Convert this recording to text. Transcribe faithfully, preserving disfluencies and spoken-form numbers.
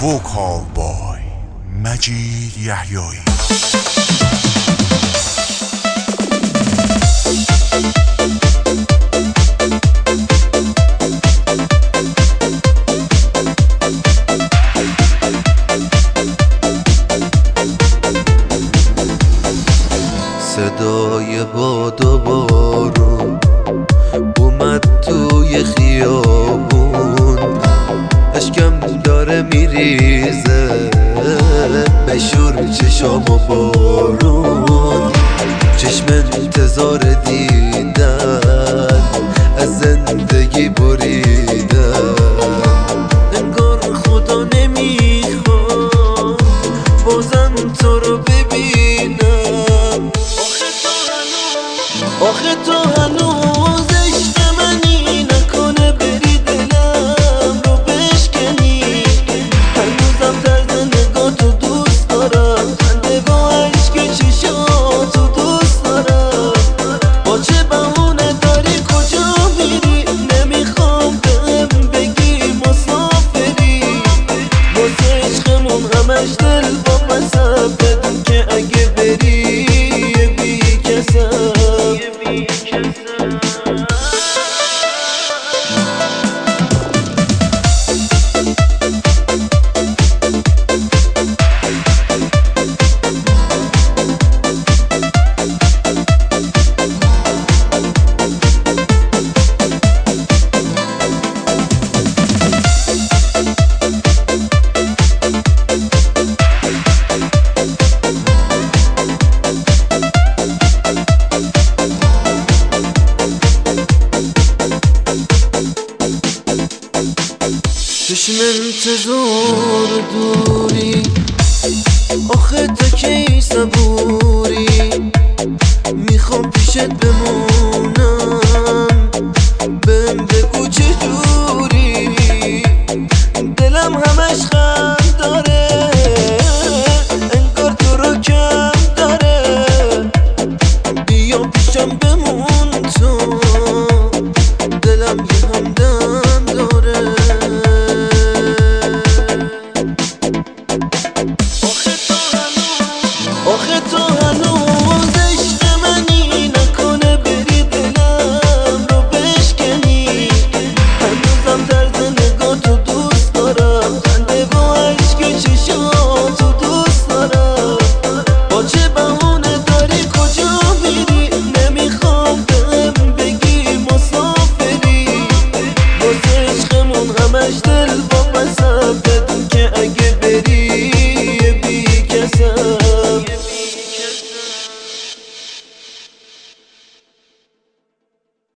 ووکال بای مجید یحیایی. صدای باد و بارون اومد توی خیابون، اشکم داره میریزه بشور چشام و بارون. چشم انتظار دیدن از زندگی بریدن، انگار خدا نمیخواد بازم تو رو ببینم. آخه تو هنوز عشق منی، نکنه بری دلم رو بشکنی. هنوزم طرز نگاه تو دوست دارم، خنده با عشق چشاتو دوست دارم. با چه بهونه داری کجا میری؟ نمیخوام بهم بگی مسافری. واسه عشقمون همش دل با پسم، بدون که اگه بری یه بی کسم. چشم انتظار دوری، آخه تا کی صبوری؟ میخوام پیشت بمونم، بهم بگو چجوری. دلم همش خند داره، انگار تو رو کم داره. بیا پیشم بمون تو، دلم یه هم